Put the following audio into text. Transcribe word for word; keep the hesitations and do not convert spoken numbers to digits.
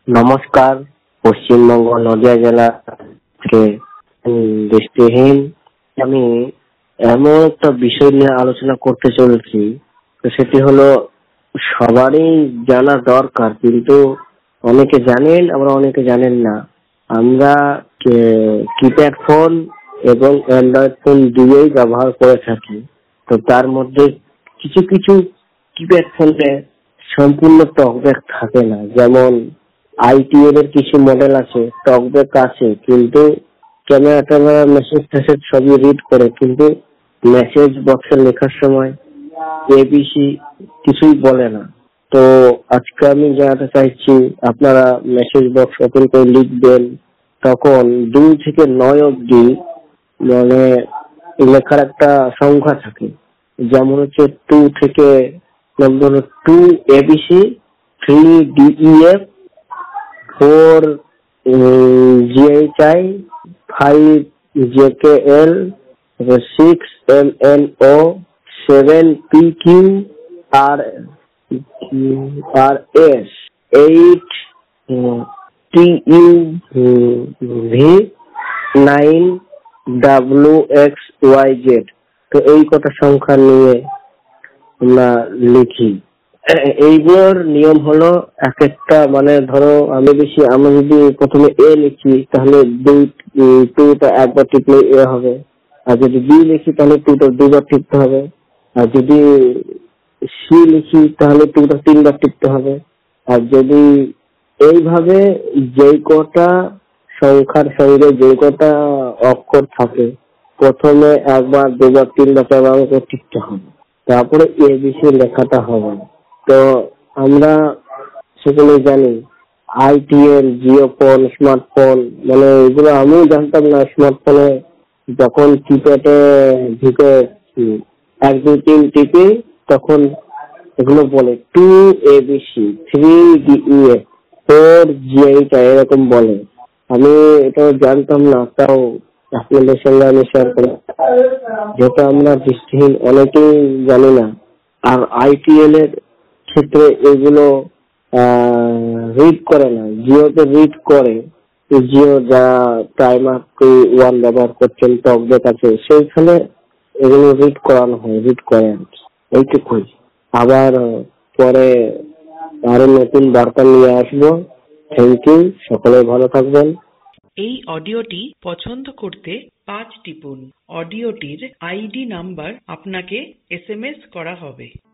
নমস্কার। পশ্চিমবঙ্গ নদিয়া জেলা থেকে দৃষ্টিহীন আমি এমন একটা বিষয় নিয়ে আলোচনা করতে চলেছি, তো সেটি হলো সবারই জানা দরকার, কিন্তু অনেকে জানেন আবার অনেকে জানেন না। আমরা কিপ্যাড ফোন এবং অ্যান্ড্রয়েড ফোন দুটোই ব্যবহার করে থাকি। তো তার মধ্যে কিছু কিছু কিপ্যাড ফোনে সম্পূর্ণ টকব্যাক থাকে না। যেমন আইটিএল এর কিছু মডেল আছে, টকব্যাক আছে, কিন্তু ক্যামেরা ট্যামেরা মেসেজ টেসেজ সবই রিড করে, কিন্তু মেসেজ বক্সে লেখার সময় এবিসি কিছুই বলে না। তো আজকে আমি জানাতে চাইছি, আপনারা মেসেজ বক্স ওপেন করে লিখবেন, তখন দুই থেকে নয় অব্দি মানে লেখার একটা সংখ্যা থাকে। যেমন হচ্ছে টু থেকে two ABC, three DEF, four GHI, five JKL, six MNO, seven PQ R R S, eight TU V, nine W X Y Z. তো এই কটা সংখ্যা নিয়ে আমরা লিখি। এইগুলোর নিয়ম হলো, এক একটা মানে ধরো আমি বেশি আমি যদি প্রথমে এ লিখি তাহলে দুই টুটা একবার টিপলে এ হবে, আর যদি বি লিখি তাহলে টুটা দুবার টিপতে হবে, আর যদি সি লিখি তাহলে টুটা তিনবার টিপতে হবে। আর যদি এইভাবে যেই কটা সংখ্যার সঙ্গে যে কটা অক্ষর থাকে প্রথমে একবার দুবার তিনবার চারবার করে টিপতে হবে, তারপরে এবিসি লেখাটা হবে। তো আমরা সেগুলো জানি, আইটিএল, জিও ফোন, স্মার্টফোন, মানে এগুলো আমিও জানতাম না। স্মার্টফোনে যখন কিপ্যাডে ঢুকে এক দুই তিন টিপি তখন এগুলো বলে two ABC, three DEF, four GHI, এরকম বলে। আমি এটা জানতাম না, তাও আপনাদের সঙ্গে আমি শেয়ার করি, যেটা আমরা দৃষ্টিহীন অনেকেই জানি না। আর আইটিএল এর ক্ষেত্রে এগুলো রিড করে না, জিওতে রিড করে। জিও যারা প্রাইমার ওয়ান ব্যবহার করছেন, টকব্যাক আছে, সেইখানে এগুলো রিড করানো হয়, রিড করে এইটুকুই। আবার পরে আরো নতুন বার্তা নিয়ে আসবো। থ্যাংক ইউ, সকলে ভালো থাকবেন। এই অডিওটি পছন্দ করতে পাঁচ টিপুন। অডিওটির আইডি নাম্বার আপনাকে এসএমএস করা হবে।